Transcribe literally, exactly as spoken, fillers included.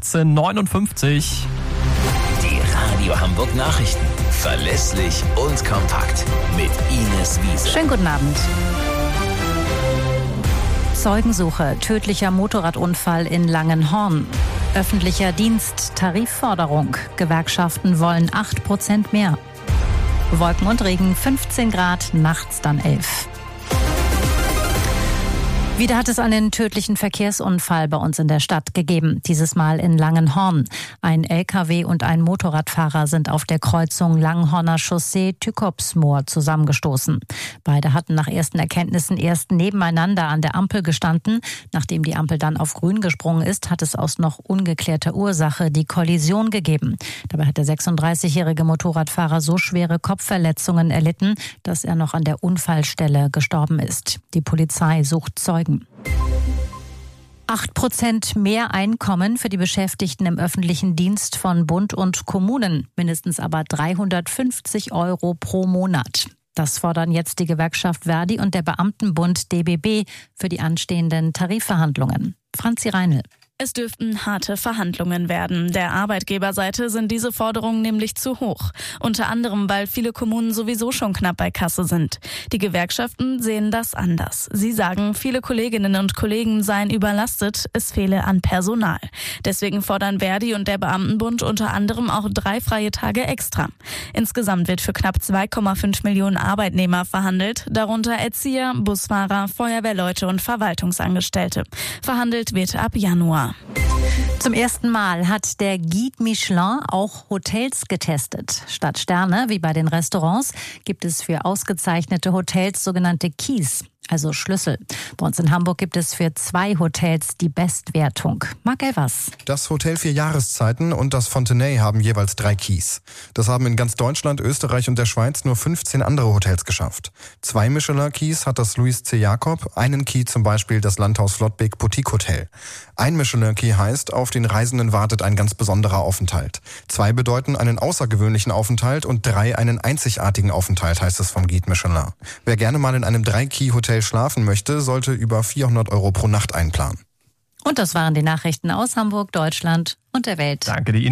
achtzehn Uhr neunundfünfzig. Die Radio Hamburg Nachrichten. Verlässlich und kompakt. Mit Ines Wiese. Schönen guten Abend. Zeugensuche, tödlicher Motorradunfall in Langenhorn. Öffentlicher Dienst, Tarifforderung. Gewerkschaften wollen acht Prozent mehr. Wolken und Regen, fünfzehn Grad, nachts dann elf. Wieder hat es einen tödlichen Verkehrsunfall bei uns in der Stadt gegeben, dieses Mal in Langenhorn. Ein L K W und ein Motorradfahrer sind auf der Kreuzung Langenhorner Chaussee-Tykopsmoor zusammengestoßen. Beide hatten nach ersten Erkenntnissen erst nebeneinander an der Ampel gestanden. Nachdem die Ampel dann auf grün gesprungen ist, hat es aus noch ungeklärter Ursache die Kollision gegeben. Dabei hat der sechsunddreißigjährige Motorradfahrer so schwere Kopfverletzungen erlitten, dass er noch an der Unfallstelle gestorben ist. Die Polizei sucht Zeugen. Acht Prozent mehr Einkommen für die Beschäftigten im öffentlichen Dienst von Bund und Kommunen, mindestens aber dreihundertfünfzig Euro pro Monat. Das fordern jetzt die Gewerkschaft Verdi und der Beamtenbund D B B für die anstehenden Tarifverhandlungen. Franzi Reinl. Es dürften harte Verhandlungen werden. Der Arbeitgeberseite sind diese Forderungen nämlich zu hoch. Unter anderem, weil viele Kommunen sowieso schon knapp bei Kasse sind. Die Gewerkschaften sehen das anders. Sie sagen, viele Kolleginnen und Kollegen seien überlastet, es fehle an Personal. Deswegen fordern Verdi und der Beamtenbund unter anderem auch drei freie Tage extra. Insgesamt wird für knapp zwei Komma fünf Millionen Arbeitnehmer verhandelt, darunter Erzieher, Busfahrer, Feuerwehrleute und Verwaltungsangestellte. Verhandelt wird ab Januar. Zum ersten Mal hat der Guide Michelin auch Hotels getestet. Statt Sterne, wie bei den Restaurants, gibt es für ausgezeichnete Hotels sogenannte Keys, also Schlüssel. Bei uns in Hamburg gibt es für zwei Hotels die Bestwertung. Marc Elvers. Das Hotel Vier Jahreszeiten und das Fontenay haben jeweils drei Keys. Das haben in ganz Deutschland, Österreich und der Schweiz nur fünfzehn andere Hotels geschafft. Zwei Michelin-Keys hat das Louis C. Jacob, einen Key zum Beispiel das Landhaus Flottbek Boutique Hotel. Ein Michelin-Key heißt, auf den Reisenden wartet ein ganz besonderer Aufenthalt. Zwei bedeuten einen außergewöhnlichen Aufenthalt und drei einen einzigartigen Aufenthalt, heißt es vom Guide Michelin. Wer gerne mal in einem Drei-Key-Hotel schlafen möchte, sollte über vierhundert Euro pro Nacht einplanen. Und das waren die Nachrichten aus Hamburg, Deutschland und der Welt. Danke dir.